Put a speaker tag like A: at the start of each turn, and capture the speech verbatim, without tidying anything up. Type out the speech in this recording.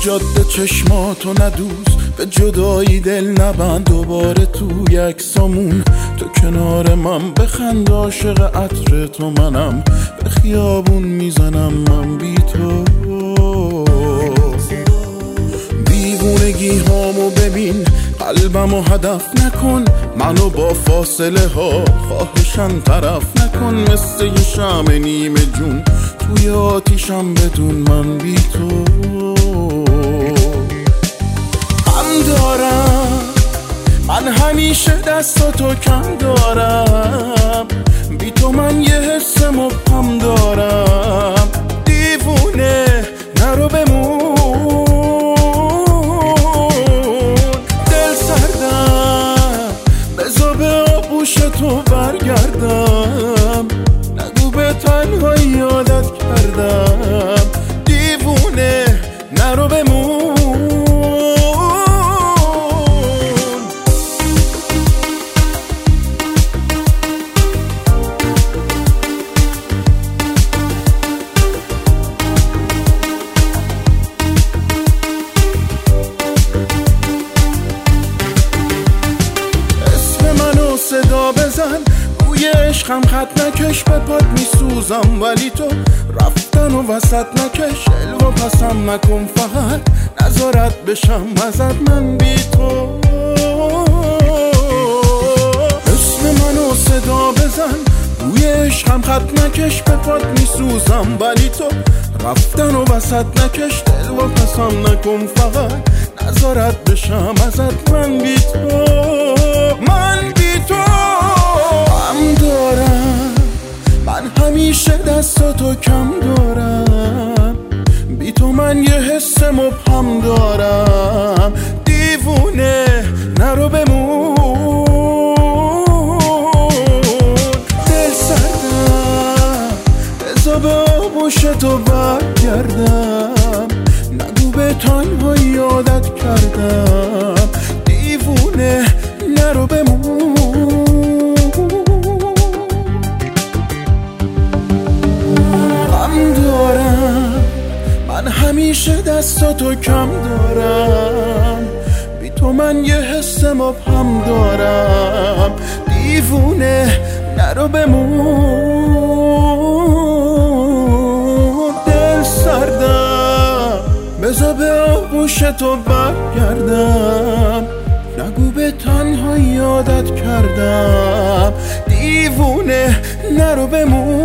A: جاده چشماتو ندوز، به جدایی دل نبند دوباره تو یک سامون. تو کنار من بخند عاشق عطر تو منم، به خیابون میزنم من بی تو. دیوونگی هامو ببین، قلبمو هدف نکن، منو با فاصله ها خواهشن طرف نکن. مثل یه شمع نیمه جون توی آتیشم بدون من بی تو. غم دارم من همیشه دستاتو کم دارم، بی تو من یه حس مبهم دارم. دیوونه نرو بمون، دل سردم بذار به آغوش تو برگردم. نگو به تنهایی عادت کردم، دیوونه نرو بمون. صدا بزن روی عشقم، خط نکش به پات میسوزم، ولی تو رفتن و وسط نکش. الو پسم نکن فقط نظارت بشم ازت من بی تو. اسم منو صدا بزن روی عشقم، خط نکش به پات میسوزم، ولی تو رفتن و وسط نکش. الو پسم نکن فقط نظارت بشم ازت من بی تو. من بی تو غم دارم من همیشه دستاتو کم دارم، بی تو من یه حس مبهم دارم. دیوونه نرو بمون، دل سردم بذار به آغوش تو برگردم. نگو به تنهایی عادت کردم، دیوونه نرو بمون. غم دارم من همیشه دستاتو کم دارم، بی تو من یه حس مبهم دارم. دیوونه نرو بمون، دل سردم بذار به آغوش تو برگردم. نگو به تنهایی عادت کردم، دیوونه نرو بمون.